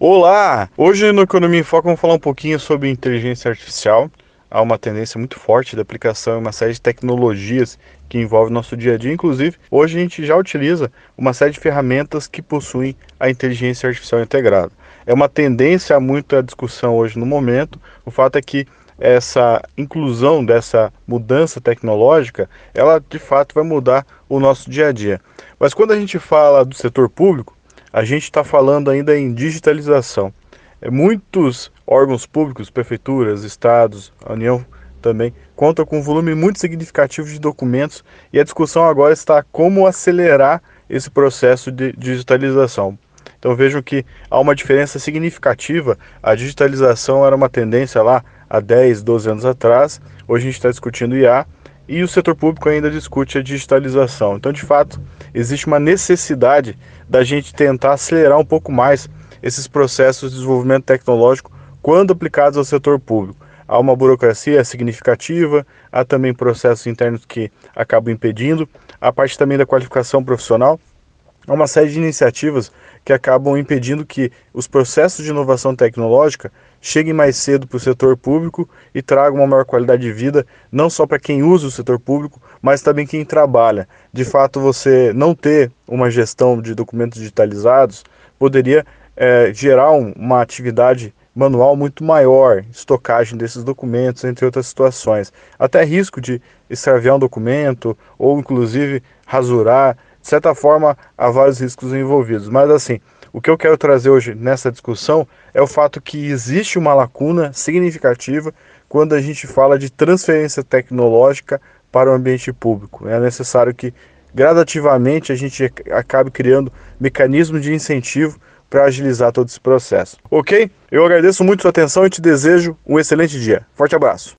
Olá! Hoje no Economia em Foco vamos falar um pouquinho sobre inteligência artificial. Há uma tendência muito forte de aplicação em uma série de tecnologias que envolvem o nosso dia a dia. Inclusive, hoje a gente já utiliza uma série de ferramentas que possuem a inteligência artificial integrada. É uma tendência a muita discussão hoje no momento. O fato é que essa inclusão dessa mudança tecnológica, ela de fato vai mudar o nosso dia a dia. Mas quando a gente fala do setor público, a gente está falando ainda em digitalização. Muitos órgãos públicos, prefeituras, estados, a União também, contam com um volume muito significativo de documentos e a discussão agora está como acelerar esse processo de digitalização. Então vejam que há uma diferença significativa. A digitalização era uma tendência lá há 10, 12 anos atrás. Hoje a gente está discutindo IA e o setor público ainda discute a digitalização. Então, de fato, existe uma necessidade da gente tentar acelerar um pouco mais esses processos de desenvolvimento tecnológico quando aplicados ao setor público. Há uma burocracia significativa, há também processos internos que acabam impedindo, a parte também da qualificação profissional. Há uma série de iniciativas que acabam impedindo que os processos de inovação tecnológica cheguem mais cedo para o setor público e tragam uma maior qualidade de vida, não só para quem usa o setor público, mas também quem trabalha. De fato, você não ter uma gestão de documentos digitalizados poderia gerar uma atividade manual muito maior, estocagem desses documentos, entre outras situações. Até risco de extraviar um documento ou, inclusive, rasurar. De certa forma, há vários riscos envolvidos. Mas, assim, o que eu quero trazer hoje nessa discussão é o fato que existe uma lacuna significativa quando a gente fala de transferência tecnológica para o ambiente público. É necessário que, gradativamente, a gente acabe criando mecanismos de incentivo para agilizar todo esse processo. Ok? Eu agradeço muito a sua atenção e te desejo um excelente dia. Forte abraço.